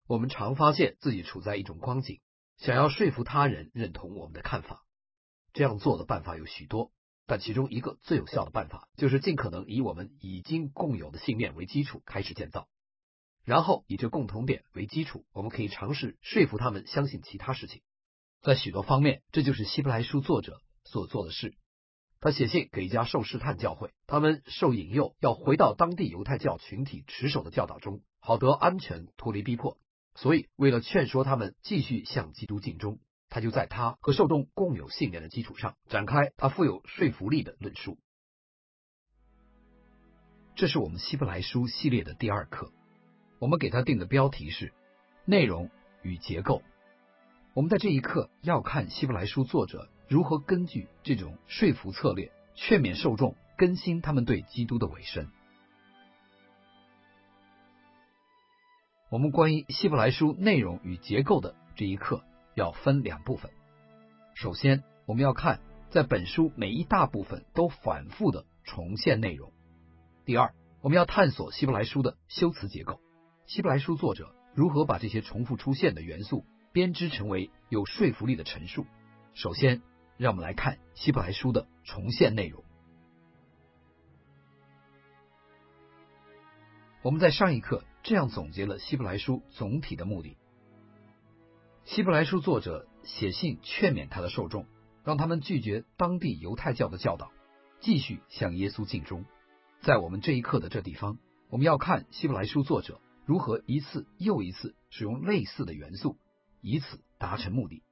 我们常发现自己处在一种光景，想要说服他人认同我们的看法。这样做的办法有许多，但其中一个最有效的办法就是尽可能以我们已经共有的信念为基础开始建造，然后以这共同点为基础，我们可以尝试说服他们相信其他事情。在许多方面，这就是希伯来书作者所做的事。他写信给一家受试探教会，他们受引诱要回到当地犹太教群体持守的教导中，好得安全脱离逼迫。所以为了劝说他们继续向基督尽忠，他就在他和受众共有信念的基础上展开他富有说服力的论述。这是我们希伯来书系列的第2课，我们给它定的标题是内容与结构。我们在这一课要看希伯来书作者如何根据这种说服策略劝勉受众更新他们对基督的委身。我们关于希伯来书内容与结构的这一课要分2部分。首先，我们要看在本书每一大部分都反复的重现内容。第二，我们要探索希伯来书的修辞结构，希伯来书作者如何把这些重复出现的元素编织成为有说服力的陈述。首先，让我们来看希伯来书的重现内容。我们在上一课这样总结了希伯来书总体的目的。希伯来书作者写信劝勉他的受众，让他们拒绝当地犹太教的教导，继续向耶稣尽忠。在我们这一课的这地方，我们要看希伯来书作者如何一次又一次使用类似的元素，以此达成目的。